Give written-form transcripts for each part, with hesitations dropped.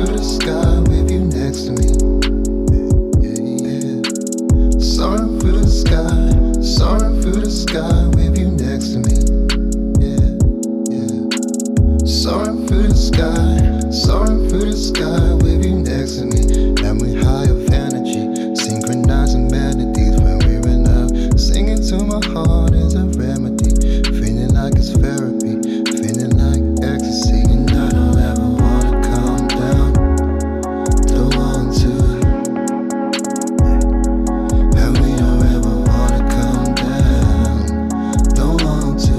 through the sky with you next to me. Soaring through the sky, soaring through the sky with you next to me. Soaring through the sky, soaring through the sky with you next to me. And we high of energy, synchronizing melodies when we're in love. Singing to my heart is a remedy, feeling like it's therapy, feeling like ecstasy. And I don't ever wanna calm down, don't want to. And we don't ever wanna calm down, don't want to.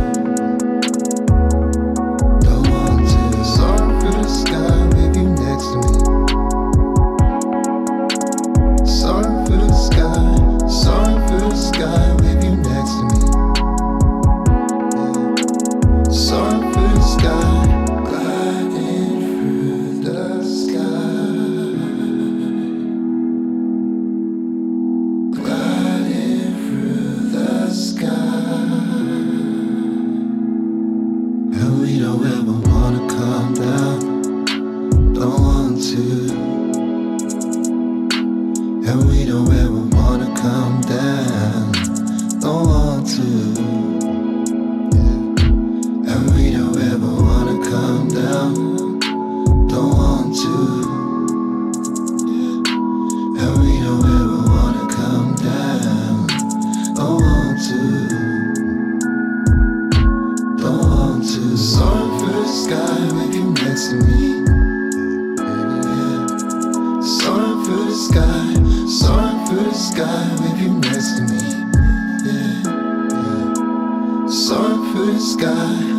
Don't want to. Soaring through the sky with you next to me. Soaring through the sky, soaring through the sky with you next to me. Soaring through the sky, gliding through the sky, gliding through the sky. And we don't ever wanna calm down, don't want to. And we don't ever wanna calm down, don't want to. And we don't ever wanna calm down, don't want to. And we don't ever wanna calm down, don't want to. Don't want to. Soaring through the sky with you next to me. Soaring through the sky, soaring through the sky with you next to me. Soaring through the sky.